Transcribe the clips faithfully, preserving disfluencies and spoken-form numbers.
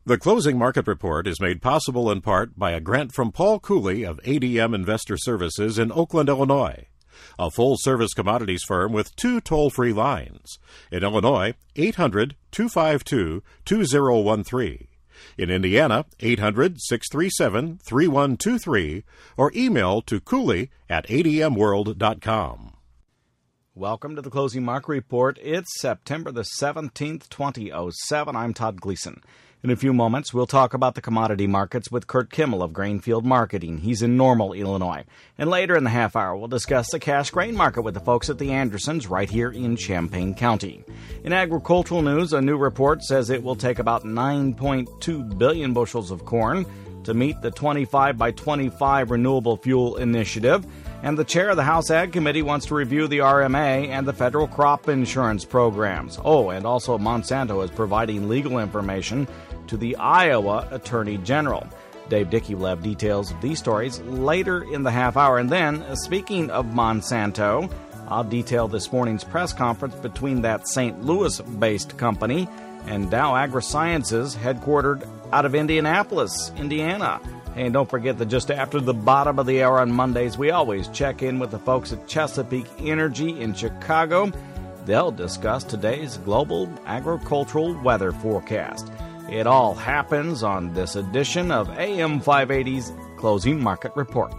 The closing market report is made possible in part by a grant from Paul Cooley of A D M Investor Services in Oakland, Illinois, a full-service commodities firm with two toll-free lines. In Illinois, eight hundred, two five two, two zero one three. In Indiana, eight hundred, six three seven, three one two three, or email to cooley at a d m world dot com. Welcome to the Closing Market Report. It's September the seventeenth, twenty oh seven. I'm Todd Gleason. In a few moments, we'll talk about the commodity markets with Kurt Kimmel of Grainfield Marketing. He's in Normal, Illinois. And later in the half hour, we'll discuss the cash grain market with the folks at the Andersons right here in Champaign County. In agricultural news, a new report says it will take about nine point two billion bushels of corn to meet the twenty-five by twenty-five renewable fuel initiative. And the chair of the House Ag Committee wants to review the R M A and the federal crop insurance programs. Oh, and also Monsanto is providing legal information to the Iowa Attorney General. Dave Dickey will have details of these stories later in the half hour. And then, speaking of Monsanto, I'll detail this morning's press conference between that Saint Louis-based company and Dow AgroSciences, headquartered out of Indianapolis, Indiana. And don't forget that just after the bottom of the hour on Mondays, we always check in with the folks at Chesapeake Energy in Chicago. They'll discuss today's global agricultural weather forecast. It all happens on this edition of A M five eighty's Closing Market Report.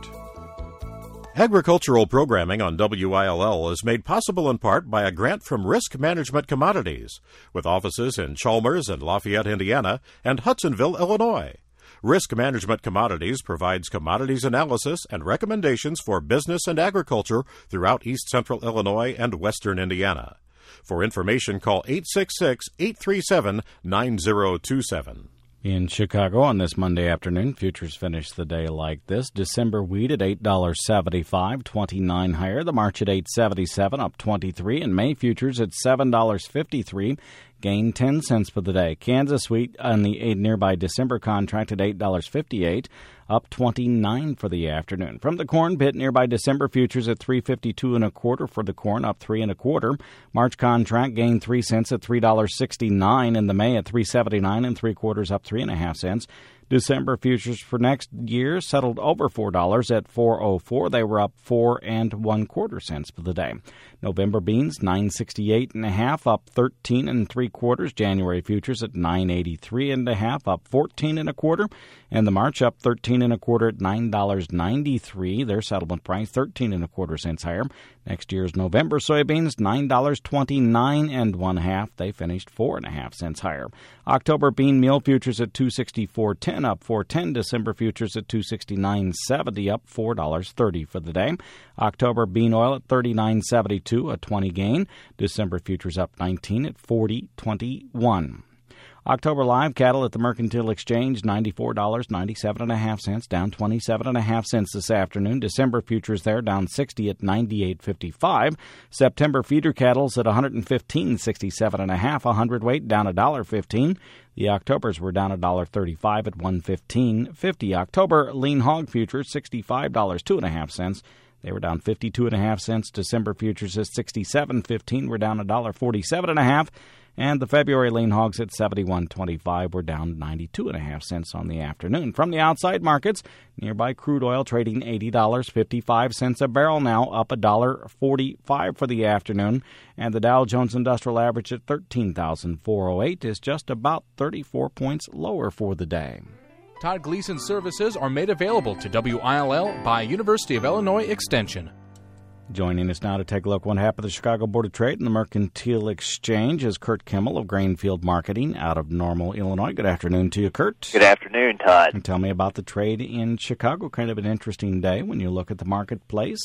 Agricultural programming on W I L L is made possible in part by a grant from Risk Management Commodities, with offices in Chalmers and Lafayette, Indiana, and Hudsonville, Illinois. Risk Management Commodities provides commodities analysis and recommendations for business and agriculture throughout East Central Illinois and Western Indiana. For information, call eight six six, eight three seven, nine zero two seven. In Chicago on this Monday afternoon, futures finished the day like this. December wheat at eight dollars and seventy-five cents, twenty-nine higher. The March at eight dollars and seventy-seven cents, up twenty-three. And May futures at seven dollars and fifty-three cents, gained ten cents for the day. Kansas wheat on the nearby December contract at eight dollars and fifty-eight cents, up twenty-nine for the afternoon. From the corn pit, nearby December futures at three fifty-two and a quarter for the corn, up three and a quarter. March contract gained three cents at three dollars and sixty-nine, and the May at three seventy-nine and three quarters, up three and a half cents. December futures for next year settled over four dollars at four oh four. They were up four and one quarter cents for the day. November beans nine sixty-eight and a half, up thirteen and three quarters. January futures at nine eighty-three and a half, up fourteen and a quarter, and the March up thirteen and a quarter at nine dollars and ninety-three. Their settlement price thirteen and a quarter cents higher. Next year's November soybeans nine dollars and twenty-nine and one half. They finished four and a half cents higher. October bean meal futures at two sixty-four ten, up four ten. December futures at two sixty-nine seventy, up four dollars and thirty for the day. October bean oil at thirty-nine seventy-two, a twenty gain. December futures up nineteen at forty twenty-one. October live cattle at the Mercantile Exchange, ninety-four dollars and ninety-seven and a half cents, down twenty-seven and a half cents this afternoon. December futures there down sixty at ninety-eight fifty-five. September feeder cattle's at one fifteen sixty-seven and a half, a hundredweight down one dollar fifteen. The Octobers were down one dollar thirty-five at one fifteen fifty. October lean hog futures sixty-five dollars two and a half cents. They were down fifty-two and a half cents. December futures at sixty-seven fifteen were down one dollar forty-seven and a half. And the February lean hogs at seventy-one twenty-five were down ninety-two and a half cents on the afternoon. From the outside markets, nearby crude oil trading eighty dollars and fifty-five cents a barrel now, up one dollar forty-five for the afternoon. And the Dow Jones Industrial Average at thirteen thousand four hundred eight is just about thirty-four points lower for the day. Todd Gleason services are made available to W I L L by University of Illinois Extension. Joining us now to take a look at what happened at the Chicago Board of Trade and the Mercantile Exchange is Kurt Kimmel of Grainfield Marketing out of Normal, Illinois. Good afternoon to you, Kurt. Good afternoon, Todd. And tell me about the trade in Chicago. Kind of an interesting day when you look at the marketplace.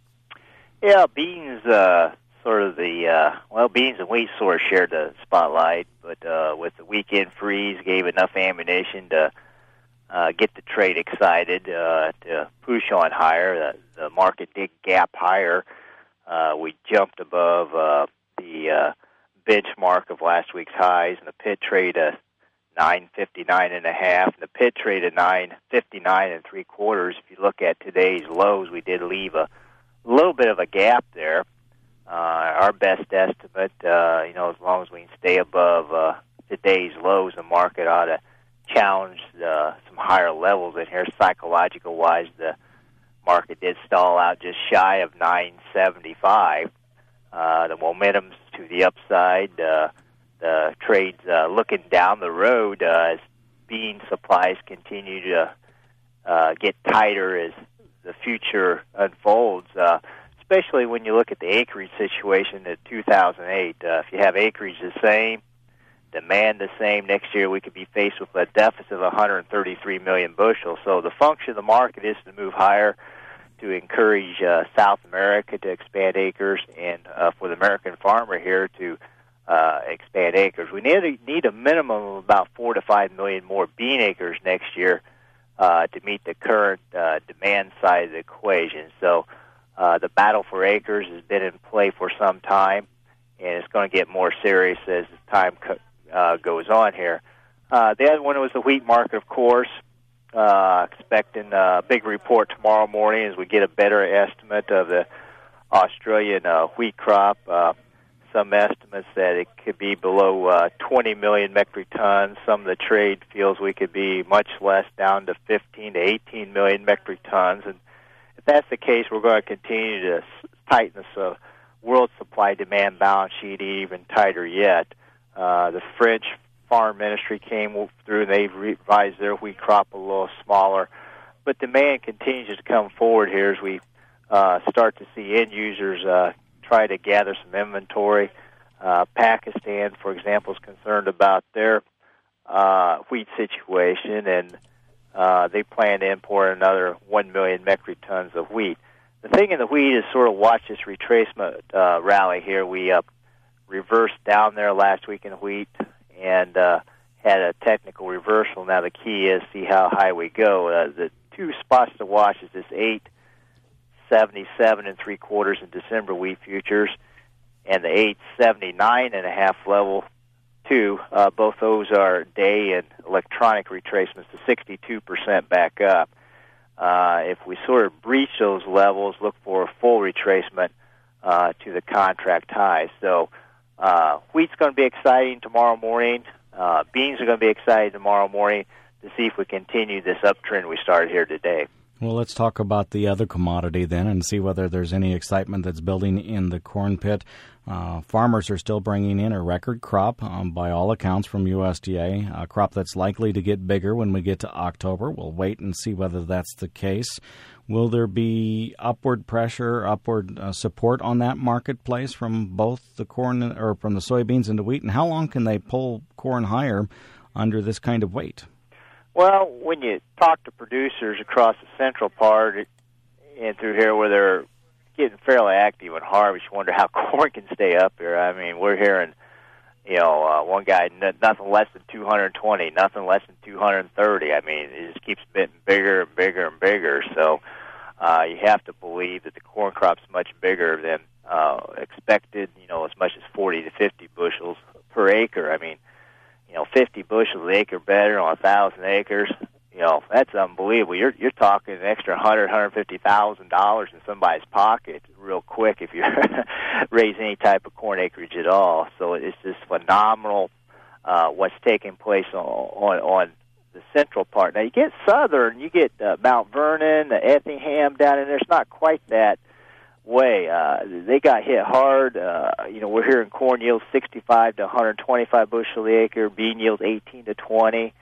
Yeah, beans, uh, sort of the, uh, well, beans and wheat sort of shared the spotlight, but uh, with the weekend freeze, gave enough ammunition to Uh, get the trade excited, uh, to push on higher. The, the market did gap higher. Uh, we jumped above uh, the uh, benchmark of last week's highs, and the pit trade at nine fifty-nine and a half, and the pit trade at nine fifty-nine and three quarters. If you look at today's lows, we did leave a little bit of a gap there. Uh, our best estimate, uh, you know, as long as we can stay above uh, today's lows, the market ought to challenged uh, some higher levels in here. Psychological-wise, the market did stall out just shy of nine seventy-five. Uh, the momentum's to the upside. Uh, the trade's uh, looking down the road uh, as bean supplies continue to uh, get tighter as the future unfolds, uh, especially when you look at the acreage situation in two thousand eight. Uh, if you have acreage the same, demand the same, next year we could be faced with a deficit of one hundred thirty-three million bushels. So the function of the market is to move higher, to encourage uh, South America to expand acres, and uh, for the American farmer here to uh, expand acres. We need, need a minimum of about four to five million more bean acres next year uh, to meet the current uh, demand side of the equation. So uh, the battle for acres has been in play for some time, and it's going to get more serious as time co- uh, goes on here. Uh, the other one was the wheat market, of course. Uh, expecting a big report tomorrow morning as we get a better estimate of the Australian uh, wheat crop. Uh, some estimates that it could be below uh, twenty million metric tons. Some of the trade feels we could be much less, down to fifteen to eighteen million metric tons. And if that's the case, we're going to continue to tighten this uh, world supply-demand balance sheet even tighter yet. Uh, the French Farm Ministry came through and they've revised their wheat crop a little smaller. But demand continues to come forward here as we uh, start to see end users uh, try to gather some inventory. Uh, Pakistan, for example, is concerned about their uh, wheat situation, and uh, they plan to import another one million metric tons of wheat. The thing in the wheat is sort of watch this retracement uh, rally here. We uh, reversed down there last week in wheat and uh, had a technical reversal. Now the key is see how high we go. Uh, the two spots to watch is this eight seventy-seven and three quarters in December wheat futures, and the eight seventy-nine and a half level too. Uh, both those are day and electronic retracements to sixty-two percent back up. Uh, if we sort of breach those levels, look for a full retracement uh, to the contract high. So uh, wheat's going to be exciting tomorrow morning. Uh, beans are going to be exciting tomorrow morning to see if we continue this uptrend we started here today. Well, let's talk about the other commodity then and see whether there's any excitement that's building in the corn pit. Uh, farmers are still bringing in a record crop, um, by all accounts, from U S D A, a crop that's likely to get bigger when we get to October. We'll wait and see whether that's the case. Will there be upward pressure, upward uh, support on that marketplace from both the corn or from the soybeans and the wheat? And how long can they pull corn higher under this kind of weight? Well, when you talk to producers across the central part and through here where they're getting fairly active in harvest, you wonder how corn can stay up here. I mean, we're hearing, you know, uh, one guy, n- nothing less than two hundred twenty, nothing less than two hundred thirty. I mean, it just keeps getting bigger and bigger and bigger. So uh, you have to believe that the corn crop's much bigger than uh, expected, you know, as much as forty to fifty bushels per acre. I mean, you know, fifty bushels an acre better on one thousand acres, you know, that's unbelievable. You're you're talking an extra one hundred thousand dollars, one hundred fifty thousand dollars in somebody's pocket real quick if you raise any type of corn acreage at all. So it's just phenomenal uh, what's taking place on, on on the central part. Now, you get southern, you get uh, Mount Vernon, uh, Effingham down in there. It's not quite that way. Uh, they got hit hard. Uh, you know, we're hearing corn yields sixty-five to one hundred twenty-five bushel the acre, bean yields eighteen to twenty.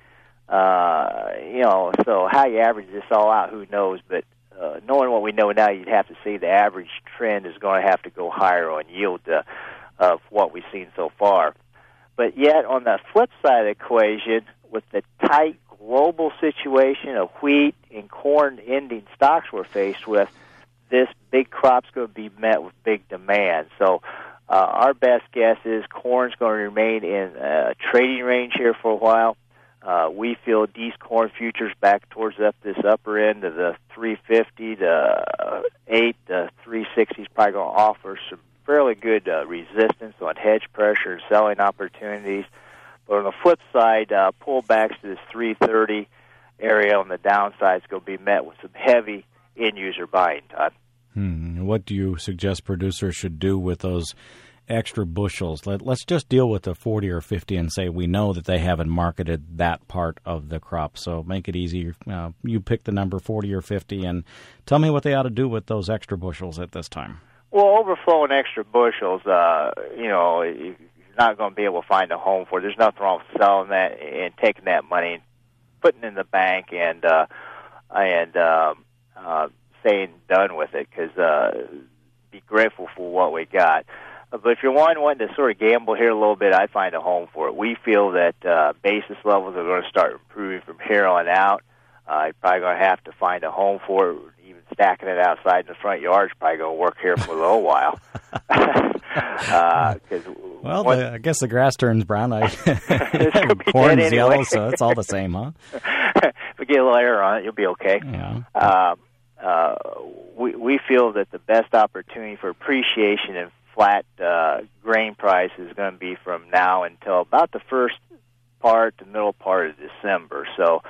Uh, you know, so how you average this all out, who knows? But uh, knowing what we know now, you'd have to say the average trend is going to have to go higher on yield uh, of what we've seen so far. But yet, on the flip side of the equation, with the tight global situation of wheat and corn ending stocks we're faced with, this big crop's going to be met with big demand. So uh, our best guess is corn's going to remain in a trading range here for a while. Uh, we feel these corn futures back towards up this upper end of the three fifty to eight to three sixty is probably going to offer some fairly good uh, resistance on hedge pressure and selling opportunities. But on the flip side, uh, pullbacks to this three thirty area on the downside is going to be met with some heavy end-user buying, Todd. Hmm. What do you suggest producers should do with those extra bushels, let, let's just deal with the forty or fifty and say we know that they haven't marketed that part of the crop. So make it easy. Uh, you pick the number forty or fifty and tell me what they ought to do with those extra bushels at this time. Well, overflowing extra bushels, uh, you know, you're not going to be able to find a home for it. There's nothing wrong with selling that and taking that money and putting it in the bank and uh, and um, uh, staying done with it, because uh, be grateful for what we got. But if you're one wanting to sort of gamble here a little bit, I'd find a home for it. We feel that uh, basis levels are going to start improving from here on out. Uh, you're probably going to have to find a home for it. Even stacking it outside in the front yard is probably going to work here for a little while. uh, well, one, the, I guess the grass turns brown. I, corn's anyway. yellow, so it's all the same, huh? If we get a little air on it, you'll be okay. Yeah. Uh, uh, we, we feel that the best opportunity for appreciation in flat uh, grain price is going to be from now until about the first part, the middle part of December. So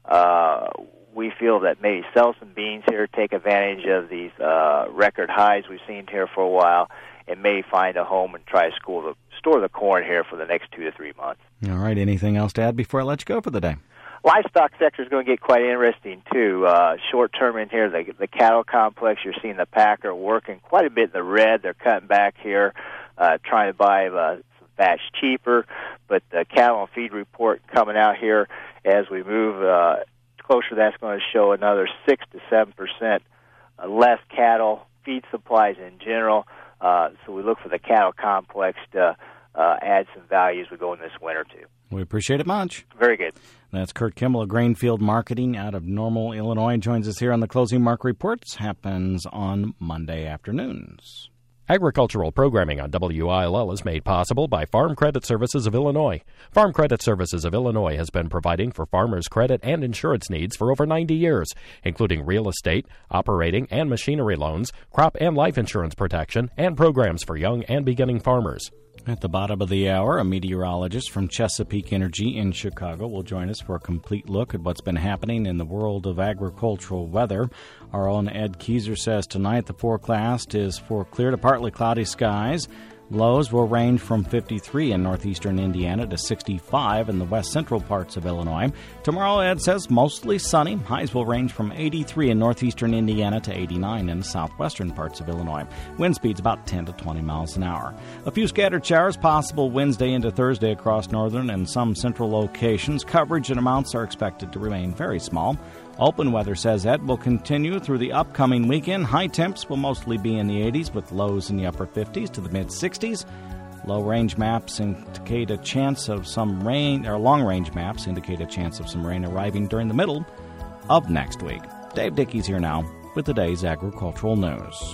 uh, we feel that maybe sell some beans here, take advantage of these uh, record highs we've seen here for a while, and may find a home and try to school the, store the corn here for the next two to three months. All right. Anything else to add before I let you go for the day? Livestock sector is going to get quite interesting, too. Uh, short term in here, the, the cattle complex, you're seeing the packer working quite a bit in the red. They're cutting back here, uh, trying to buy uh, some fats cheaper. But the cattle and feed report coming out here as we move uh, closer, that's going to show another six to seven percent less cattle, feed supplies in general. Uh, so we look for the cattle complex to uh, add some value as we go in this winter, too. We appreciate it much. Very good. That's Kurt Kimmel of Grainfield Marketing out of Normal, Illinois. Joins us here on the Closing Market Reports. Happens on Monday afternoons. Agricultural programming on W I L L is made possible by Farm Credit Services of Illinois. Farm Credit Services of Illinois has been providing for farmers' credit and insurance needs for over ninety years, including real estate, operating and machinery loans, crop and life insurance protection, and programs for young and beginning farmers. At the bottom of the hour, a meteorologist from Chesapeake Energy in Chicago will join us for a complete look at what's been happening in the world of agricultural weather. Our own Ed Keyser says tonight the forecast is for clear to partly cloudy skies. Lows will range from fifty-three in northeastern Indiana to sixty-five in the west central parts of Illinois. Tomorrow, Ed says, mostly sunny. Highs will range from eighty-three in northeastern Indiana to eighty-nine in the southwestern parts of Illinois. Wind speeds about ten to twenty miles an hour. A few scattered showers possible Wednesday into Thursday across northern and some central locations. Coverage and amounts are expected to remain very small. Open weather, says Ed, will continue through the upcoming weekend. High temps will mostly be in the eighties with lows in the upper fifties to the mid-sixties. Low-range maps indicate a chance of some rain, or long-range maps indicate a chance of some rain arriving during the middle of next week. Dave Dickey's here now with today's agricultural news.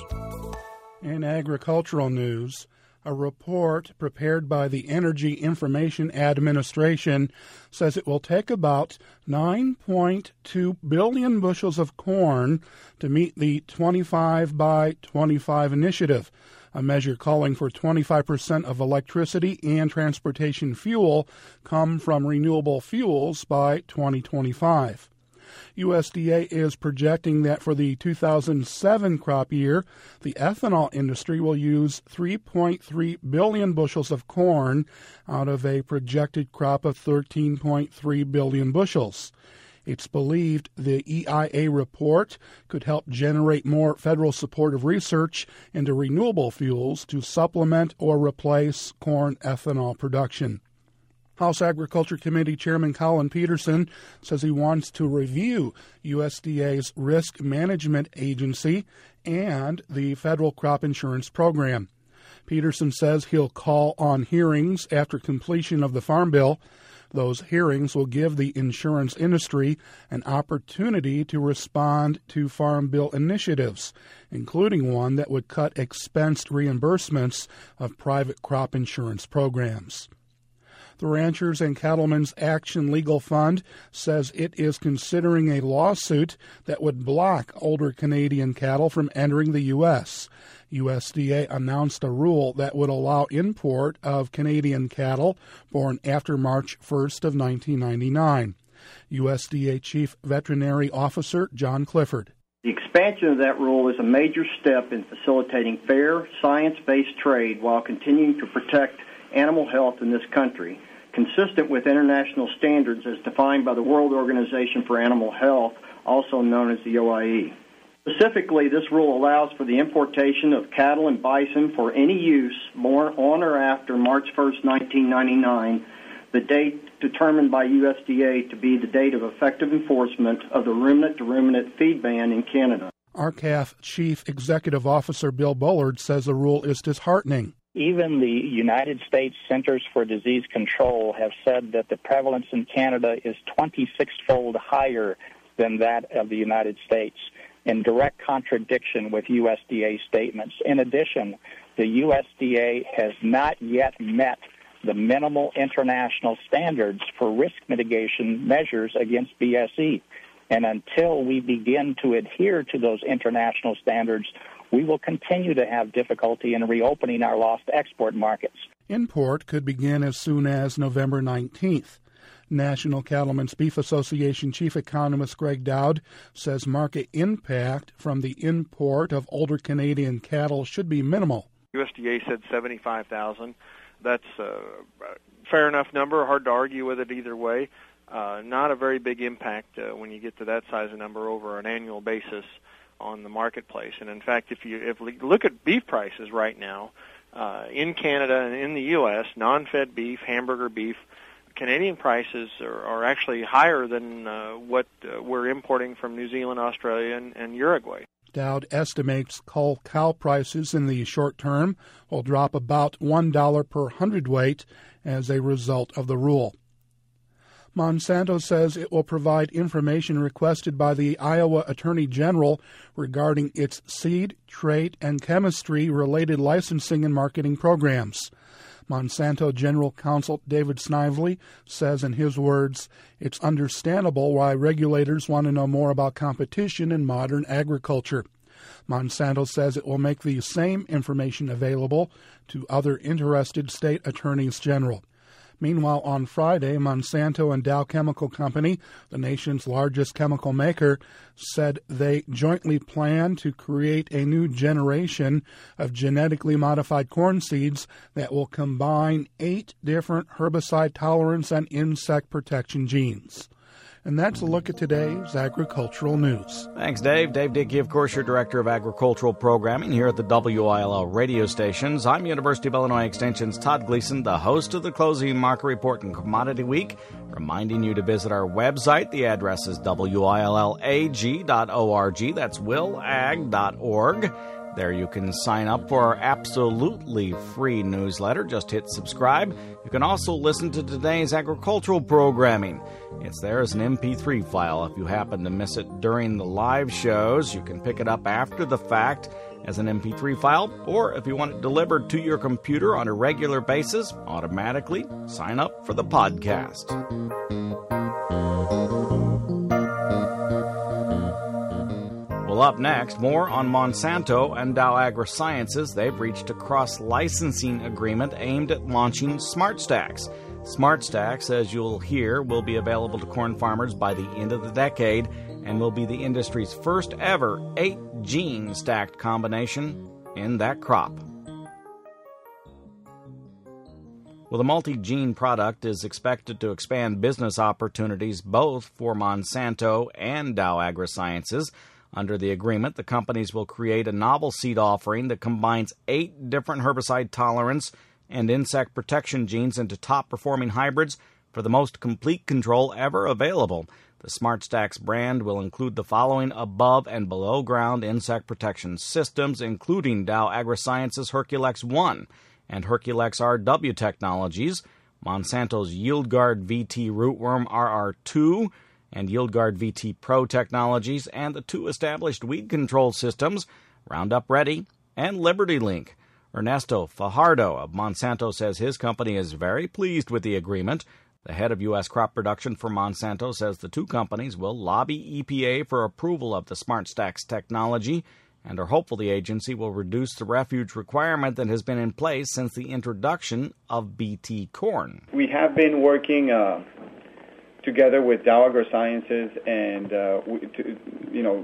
In agricultural news, a report prepared by the Energy Information Administration says it will take about nine point two billion bushels of corn to meet the twenty-five by twenty-five initiative, a measure calling for twenty-five percent of electricity and transportation fuel come from renewable fuels by twenty twenty-five. U S D A is projecting that for the two thousand seven crop year, the ethanol industry will use three point three billion bushels of corn out of a projected crop of thirteen point three billion bushels. It's believed the E I A report could help generate more federal supportive research into renewable fuels to supplement or replace corn ethanol production. House Agriculture Committee Chairman Collin Peterson says he wants to review U S D A's Risk Management Agency and the Federal Crop Insurance Program. Peterson says he'll call on hearings after completion of the Farm Bill. Those hearings will give the insurance industry an opportunity to respond to Farm Bill initiatives, including one that would cut expensed reimbursements of private crop insurance programs. The Ranchers and Cattlemen's Action Legal Fund says it is considering a lawsuit that would block older Canadian cattle from entering the U S. U S D A announced a rule that would allow import of Canadian cattle born after March first of nineteen ninety-nine. U S D A Chief Veterinary Officer John Clifford. The expansion of that rule is a major step in facilitating fair, science-based trade while continuing to protect animal health in this country, consistent with international standards as defined by the World Organization for Animal Health, also known as the O I E. Specifically, this rule allows for the importation of cattle and bison for any use born on or after March first, nineteen ninety-nine, the date determined by U S D A to be the date of effective enforcement of the ruminant-to-ruminant feed ban in Canada. R C A F Chief Executive Officer Bill Bullard says the rule is disheartening. Even the United States Centers for Disease Control have said that the prevalence in Canada is twenty-six-fold higher than that of the United States, in direct contradiction with U S D A statements. In addition, the U S D A has not yet met the minimal international standards for risk mitigation measures against B S E. And until we begin to adhere to those international standards, we will continue to have difficulty in reopening our lost export markets. Import could begin as soon as November nineteenth. National Cattlemen's Beef Association Chief Economist Greg Dowd says market impact from the import of older Canadian cattle should be minimal. U S D A said seventy-five thousand. That's a fair enough number, hard to argue with it either way. Uh, not a very big impact uh, when you get to that size of number over an annual basis on the marketplace. And in fact, if you if we look at beef prices right now, uh, in Canada and in the U S, non-fed beef, hamburger beef, Canadian prices are, are actually higher than uh, what uh, we're importing from New Zealand, Australia, and, and Uruguay. Dowd estimates cull cow prices in the short term will drop about one dollar per hundredweight as a result of the rule. Monsanto says it will provide information requested by the Iowa Attorney General regarding its seed, trait, and chemistry-related licensing and marketing programs. Monsanto General Counsel David Snively says in his words, it's understandable why regulators want to know more about competition in modern agriculture. Monsanto says it will make the same information available to other interested state attorneys general. Meanwhile, on Friday, Monsanto and Dow Chemical Company, the nation's largest chemical maker, said they jointly plan to create a new generation of genetically modified corn seeds that will combine eight different herbicide tolerance and insect protection genes. And that's a look at today's agricultural news. Thanks, Dave. Dave Dickey, of course, your Director of Agricultural Programming here at the W I L L radio stations. I'm University of Illinois Extension's Todd Gleason, the host of the Closing Market Report and Commodity Week, reminding you to visit our website. The address is W I L L A G dot org. That's will ag dot org. There you can sign up for our absolutely free newsletter. Just hit subscribe. You can also listen to today's agricultural programming. It's there as an M P three file. If you happen to miss it during the live shows, you can pick it up after the fact as an M P three file, or if you want it delivered to your computer on a regular basis, automatically sign up for the podcast. Well, up next, more on Monsanto and Dow AgroSciences. They've reached a cross-licensing agreement aimed at launching SmartStax. SmartStax, as you'll hear, will be available to corn farmers by the end of the decade and will be the industry's first ever eight-gene stacked combination in that crop. Well, the multi-gene product is expected to expand business opportunities both for Monsanto and Dow AgroSciences. Under the agreement, the companies will create a novel seed offering that combines eight different herbicide tolerance and insect protection genes into top-performing hybrids for the most complete control ever available. The SmartStax brand will include the following above and below ground insect protection systems, including Dow AgroSciences Herculex one and Herculex R W technologies, Monsanto's YieldGuard V T Rootworm R R two, and YieldGuard V T Pro technologies, and the two established weed control systems, Roundup Ready and LibertyLink. Ernesto Fajardo of Monsanto says his company is very pleased with the agreement. The head of U S crop production for Monsanto says the two companies will lobby E P A for approval of the SmartStax technology and are hopeful the agency will reduce the refuge requirement that has been in place since the introduction of B T corn. We have been working uh together with Dow AgroSciences and, uh, we, to, you know,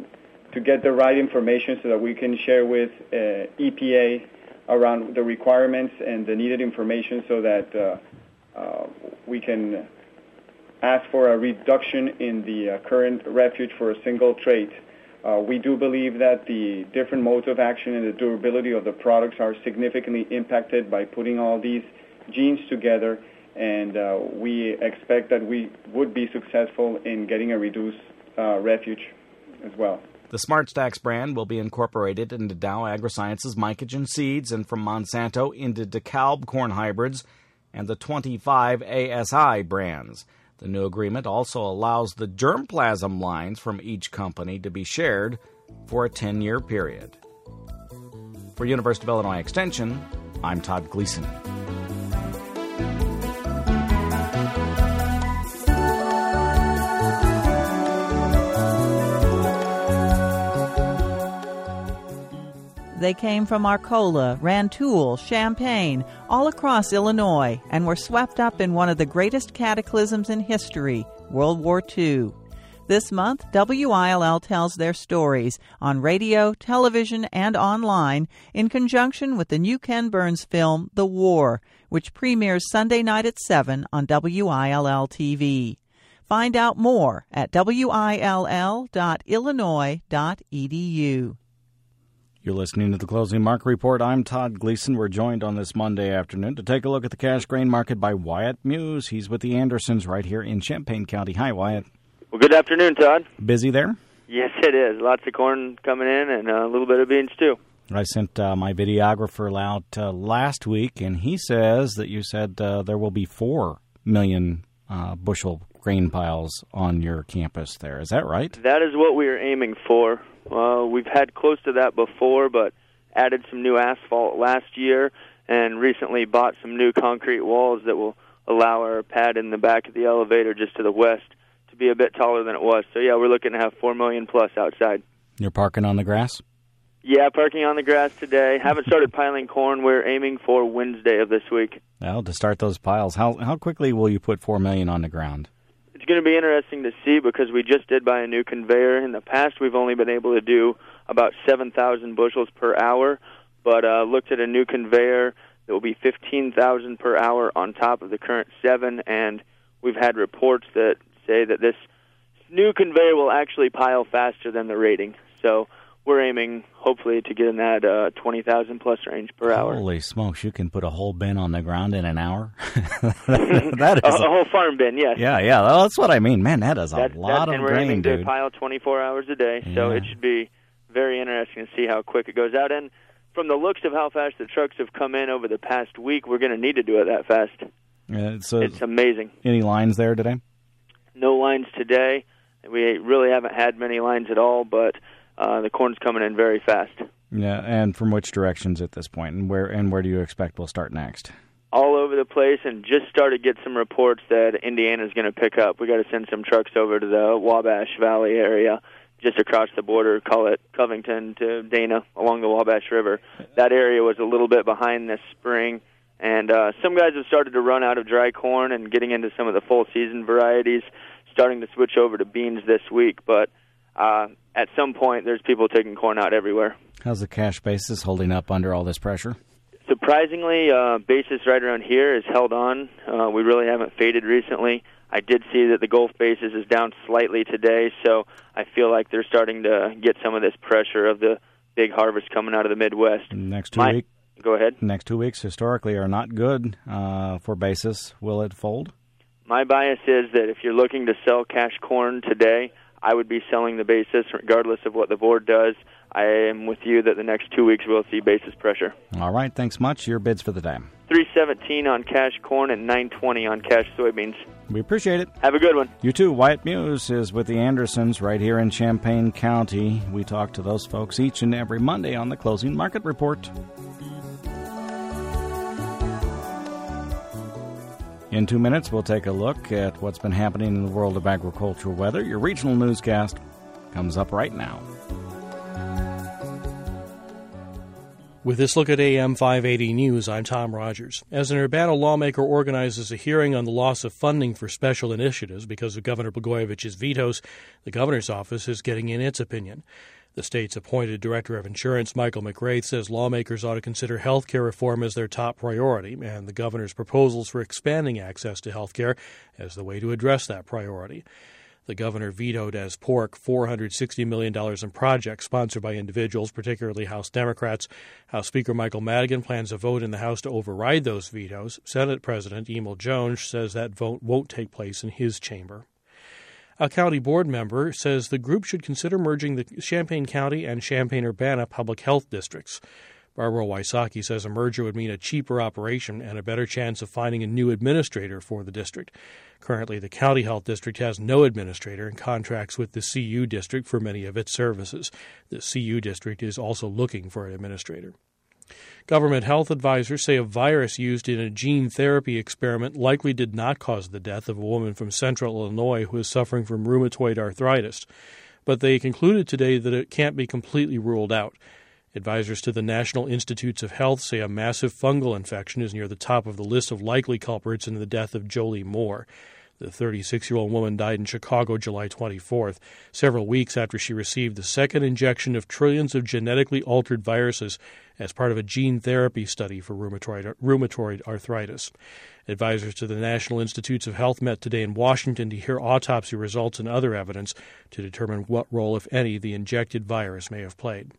to get the right information so that we can share with uh, E P A around the requirements and the needed information so that uh, uh, we can ask for a reduction in the uh, current refuge for a single trait. Uh, we do believe that the different modes of action and the durability of the products are significantly impacted by putting all these genes together, and uh, we expect that we would be successful in getting a reduced uh, refuge as well. The SmartStax brand will be incorporated into Dow AgroSciences Mycogen seeds and from Monsanto into DeKalb corn hybrids and the twenty-five A S I brands. The new agreement also allows the germplasm lines from each company to be shared for a ten-year period. For University of Illinois Extension, I'm Todd Gleason. They came from Arcola, Rantoul, Champaign, all across Illinois, and were swept up in one of the greatest cataclysms in history, World War Two. This month, W I L L tells their stories on radio, television, and online in conjunction with the new Ken Burns film, The War, which premieres Sunday night at seven on W I L L T V. Find out more at W I L L dot illinois dot e d u. You're listening to the Closing Market Report. I'm Todd Gleason. We're joined on this Monday afternoon to take a look at the cash grain market by Wyatt Muse. He's with the Andersons right here in Champaign County. Hi, Wyatt. Well, good afternoon, Todd. Busy there? Yes, it is. Lots of corn coming in and a little bit of beans, too. I sent uh, my videographer out uh, last week, and he says that you said uh, there will be four million uh, bushel grain piles on your campus there. Is that right? That is what we are aiming for. Uh, we've had close to that before, but added some new asphalt last year and recently bought some new concrete walls that will allow our pad in the back of the elevator just to the west to be a bit taller than it was. So, yeah, we're looking to have four million plus outside. You're parking on the grass? Yeah, parking on the grass today. Haven't started piling corn. We're aiming for Wednesday of this week. Well, to start those piles, how how quickly will you put four million on the ground? It's going to be interesting to see because we just did buy a new conveyor. In the past, we've only been able to do about seven thousand bushels per hour, but uh, looked at a new conveyor that will be fifteen thousand per hour on top of the current seven, and we've had reports that say that this new conveyor will actually pile faster than the rating. So we're aiming, hopefully, to get in that uh, twenty thousand plus range per hour. Holy smokes, you can put a whole bin on the ground in an hour? that is a, a whole farm bin, yes. Yeah, yeah, well, that's what I mean. Man, that is a that, lot that, of and we're grain, aiming dude. to pile twenty-four hours a day, so yeah. It should be very interesting to see how quick it goes out. And from the looks of how fast the trucks have come in over the past week, we're going to need to do it that fast. Yeah, so it's amazing. Any lines there today? No lines today. We really haven't had many lines at all, but uh, the corn's coming in very fast. Yeah, and from which directions at this point, and where and where do you expect we'll start next? All over the place, and just started to get some reports that Indiana's going to pick up. We got to send some trucks over to the Wabash Valley area, just across the border, call it Covington to Dana, along the Wabash River. That area was a little bit behind this spring, and uh, some guys have started to run out of dry corn and getting into some of the full-season varieties, starting to switch over to beans this week, but uh, at some point, there's people taking corn out everywhere. How's the cash basis holding up under all this pressure? Surprisingly, uh, basis right around here is held on. Uh, we really haven't faded recently. I did see that the Gulf basis is down slightly today, so I feel like they're starting to get some of this pressure of the big harvest coming out of the Midwest. Next two My, weeks. Go ahead. Next two weeks historically are not good uh, for basis. Will it fold? My bias is that if you're looking to sell cash corn today, I would be selling the basis regardless of what the board does. I am with you that the next two weeks we'll see basis pressure. All right, thanks much. Your bids for the day. three seventeen on cash corn and nine twenty on cash soybeans. We appreciate it. Have a good one. You too. Wyatt Muse is with the Andersons right here in Champaign County. We talk to those folks each and every Monday on the Closing Market Report. In two minutes, we'll take a look at what's been happening in the world of agricultural weather. Your regional newscast comes up right now. With this look at A M five eighty News, I'm Tom Rogers. As an Urbana lawmaker organizes a hearing on the loss of funding for special initiatives because of Governor Blagojevich's vetoes, the governor's office is getting in its opinion. The state's appointed Director of Insurance, Michael McRaith, says lawmakers ought to consider health care reform as their top priority, and the governor's proposals for expanding access to health care as the way to address that priority. The governor vetoed as pork four hundred sixty million dollars in projects sponsored by individuals, particularly House Democrats. House Speaker Michael Madigan plans a vote in the House to override those vetoes. Senate President Emil Jones says that vote won't take place in his chamber. A county board member says the group should consider merging the Champaign County and Champaign-Urbana public health districts. Barbara Wysocki says a merger would mean a cheaper operation and a better chance of finding a new administrator for the district. Currently, the county health district has no administrator and contracts with the C U district for many of its services. The C U district is also looking for an administrator. Government health advisors say a virus used in a gene therapy experiment likely did not cause the death of a woman from central Illinois who is suffering from rheumatoid arthritis. But they concluded today that it can't be completely ruled out. Advisors to the National Institutes of Health say a massive fungal infection is near the top of the list of likely culprits in the death of Jolie Moore. The thirty-six-year-old woman died in Chicago July twenty-fourth, several weeks after she received the second injection of trillions of genetically altered viruses as part of a gene therapy study for rheumatoid, rheumatoid arthritis. Advisors to the National Institutes of Health met today in Washington to hear autopsy results and other evidence to determine what role, if any, the injected virus may have played.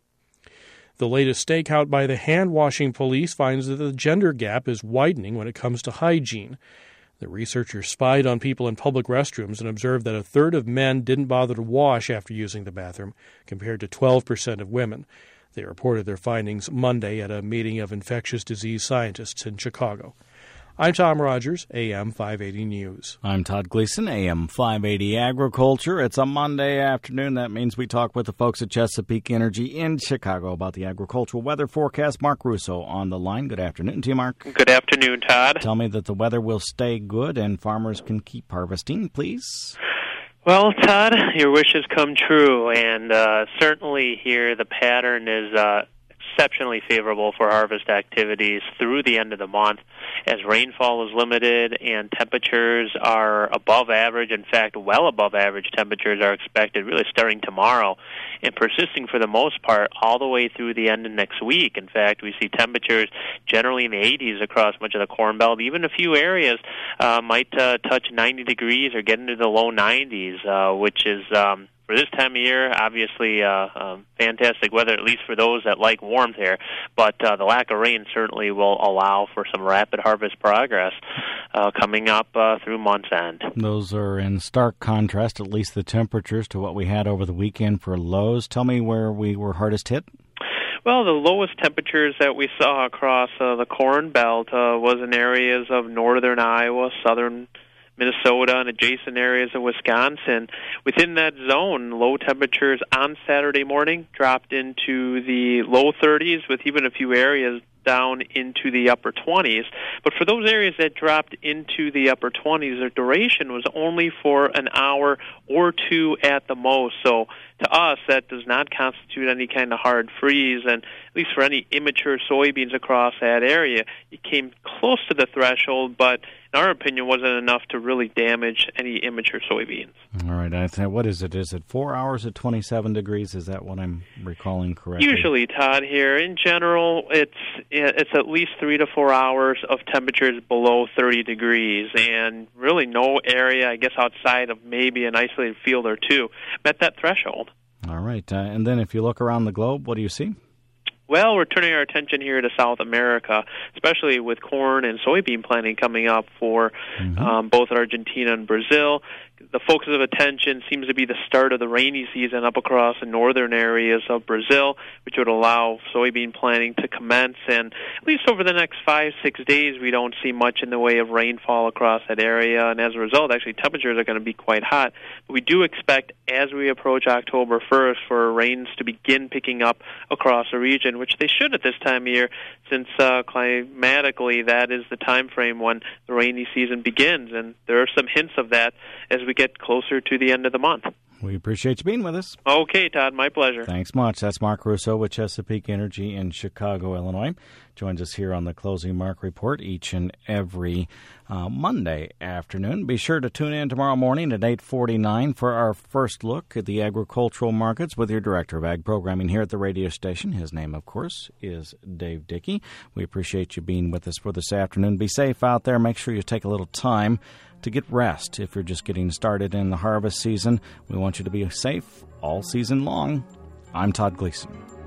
The latest stakeout by the hand-washing police finds that the gender gap is widening when it comes to hygiene. The researchers spied on people in public restrooms and observed that a third of men didn't bother to wash after using the bathroom, compared to twelve percent of women. They reported their findings Monday at a meeting of infectious disease scientists in Chicago. I'm Tom Rogers, A M five eighty News. I'm Todd Gleason, A M five eighty Agriculture. It's a Monday afternoon. That means we talk with the folks at Chesapeake Energy in Chicago about the agricultural weather forecast. Mark Russo on the line. Good afternoon to you, Mark. Good afternoon, Todd. Tell me that the weather will stay good and farmers can keep harvesting, please. Well, Todd, your wishes come true, and uh, certainly here the pattern is uh, exceptionally favorable for harvest activities through the end of the month, as rainfall is limited and temperatures are above average. In fact, well above average temperatures are expected really starting tomorrow and persisting for the most part all the way through the end of next week. In fact, we see temperatures generally in the eighties across much of the Corn Belt. Even a few areas uh, might uh, touch ninety degrees or get into the low nineties, uh, which is um, for this time of year, obviously, uh, um, fantastic weather, at least for those that like warmth here. But uh, the lack of rain certainly will allow for some rapid harvest progress uh, coming up uh, through month's end. Those are in stark contrast, at least the temperatures, to what we had over the weekend for lows. Tell me where we were hardest hit. Well, the lowest temperatures that we saw across uh, the Corn Belt uh, was in areas of northern Iowa, southern Minnesota, and adjacent areas of Wisconsin. Within that zone, low temperatures on Saturday morning dropped into the low thirties, with even a few areas down into the upper twenties. But for those areas that dropped into the upper twenties, their duration was only for an hour or two at the most. So to us, that does not constitute any kind of hard freeze, and at least for any immature soybeans across that area, it came close to the threshold, but in our opinion, wasn't enough to really damage any immature soybeans. All right. I th- what is it? Is it four hours at twenty-seven degrees? Is that what I'm recalling correctly? Usually, Todd, here. In general, it's it's at least three to four hours of temperatures below thirty degrees, and really no area, I guess, outside of maybe an isolated field or two, met that threshold. All right. Uh, and then if you look around the globe, what do you see? Well, we're turning our attention here to South America, especially with corn and soybean planting coming up for mm-hmm. um, both Argentina and Brazil. The focus of attention seems to be the start of the rainy season up across the northern areas of Brazil, which would allow soybean planting to commence. And at least over the next five, six days, we don't see much in the way of rainfall across that area. And as a result, actually, temperatures are going to be quite hot. But we do expect, as we approach October first, for rains to begin picking up across the region, which they should at this time of year, since uh, climatically that is the time frame when the rainy season begins. And there are some hints of that as we get closer to the end of the month. We appreciate you being with us. Okay, Todd, my pleasure. Thanks much. That's Mark Russo with Chesapeake Energy in Chicago, Illinois. Joins us here on the Closing Mark Report each and every uh, Monday afternoon. Be sure to tune in tomorrow morning at eight forty-nine for our first look at the agricultural markets with your Director of Ag Programming here at the radio station. His name, of course, is Dave Dickey. We appreciate you being with us for this afternoon. Be safe out there. Make sure you take a little time to get rest if you're just getting started in the harvest season. We want you to be safe all season long. I'm Todd Gleason.